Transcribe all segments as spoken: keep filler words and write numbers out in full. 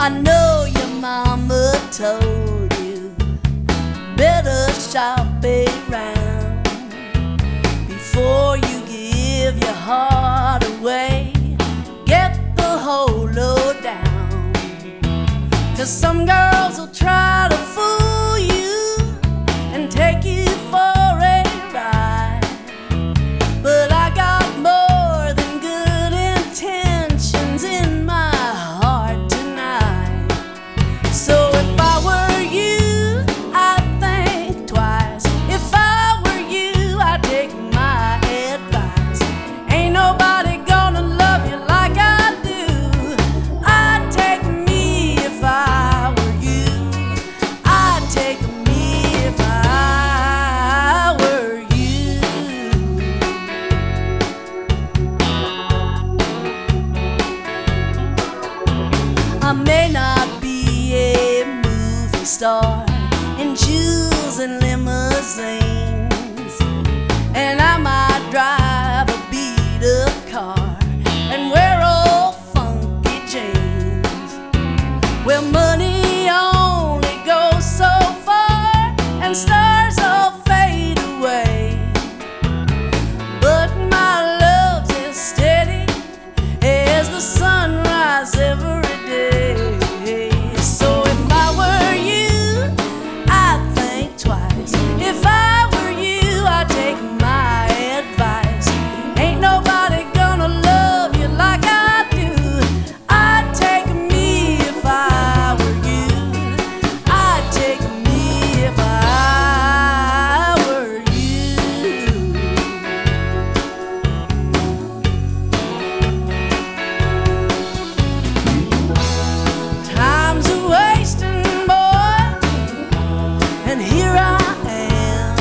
I know your mama told you better shop around before you give your heart away. Get the whole load down, 'cause some girls will try to fool you and take you for a ride. But I got more than good intentions in my heart tonight. So if I were you, I'd think twice. If I were you, I'd take my advice. Ain't nobody gonna love you like I do. I'd take me if I were you. I'd take me if I were you. I may not be a movie star in jewels and limousines, and I might drive a beat-up car and wear old funky jeans. Well, money only goes so far, and stars all fade away. But my love's as steady as the sunrise every day. So if I were you, I'd think twice. If I were you, I'd take my advice. Ain't nobody gonna love you like I do. I'd take me if I were you. I'd take me if I were you. Time's a wasting, boy, and here I am.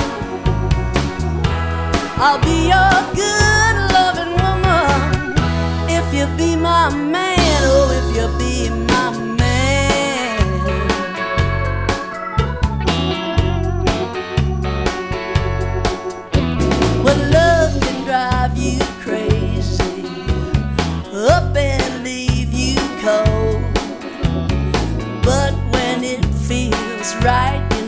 I'll be your good loving woman if you be my man. Oh, if you be my man. Well, love can drive you crazy, up and leave you cold. But when it feels right,